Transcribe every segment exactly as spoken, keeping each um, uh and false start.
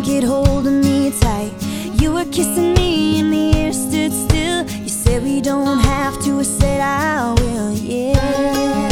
blanket holding me tight. You were kissing me and the air stood still. You said we don't have to, I said I will, yeah.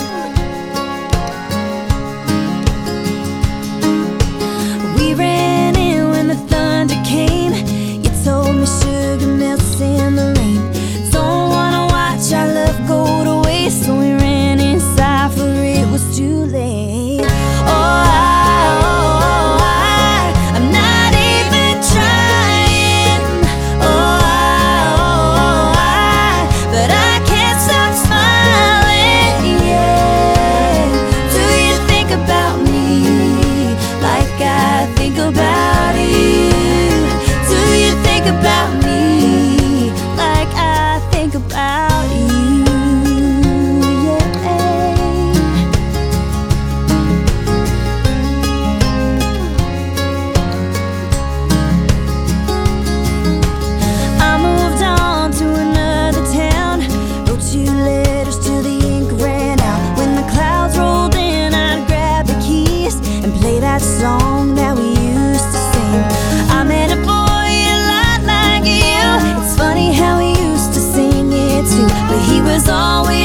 We ran in when the thunder came. You told me sugar melts in the rain. Don't wanna watch our love go to waste, so we ran inside for it was too late. Oh, I, oh, I, I'm not even trying. Oh, I, oh, I, but I can't stop smiling, yeah. Do you think about me like I think about you? Do you think about me like I think about you? I moved on to another town, wrote two letters till the ink ran out. When the clouds rolled in, I'd grab the keys and play that song that we used to sing. I met a boy a lot like you. It's funny how he used to sing it too, but he was always